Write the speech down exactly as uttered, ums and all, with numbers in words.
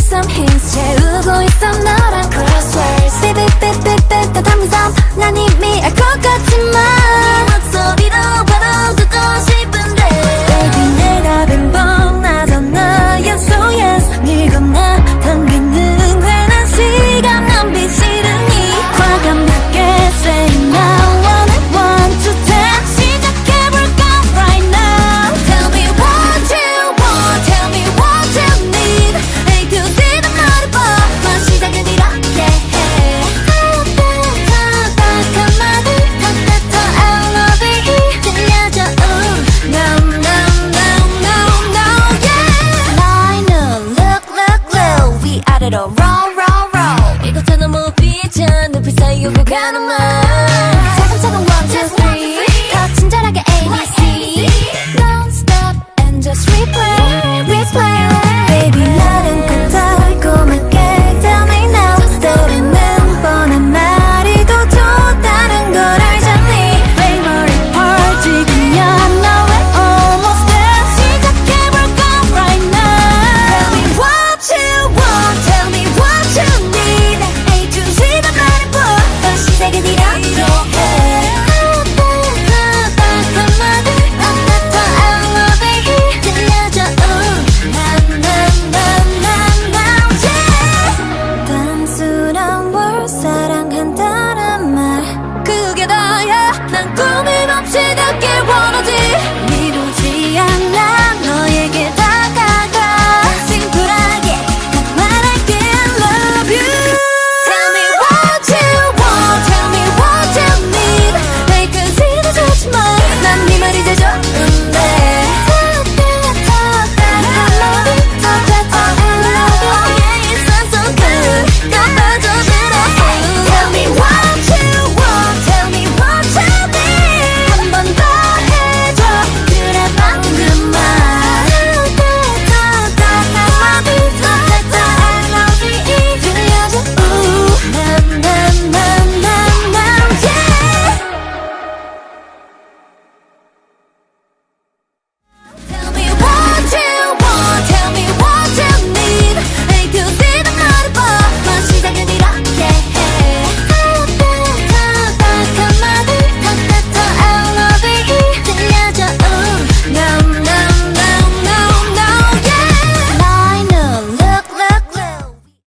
some hints 채우고 있어 너란 crosswords 삐삐삐삐삐 다 담은 난 이미 알 것 같지만 목소리로 바로 듣고 싶은데 Baby 내 답은 뻔하잖아 Yes oh yes 늘 겁나 당기는 괜한 시간 낭비 싫으니 과감하게 say now one and one to ten 시작해볼까 right now Tell me what you want Tell me what you need A to Z 다 말해봐 시작은 이렇게 해 딱딱한 말들 더 I love it 들려줘 No no no no no yeah 나의 눈 look look look 위아래로 roll roll roll 이것처럼 무비전 눈빛 사이 오고 가는 말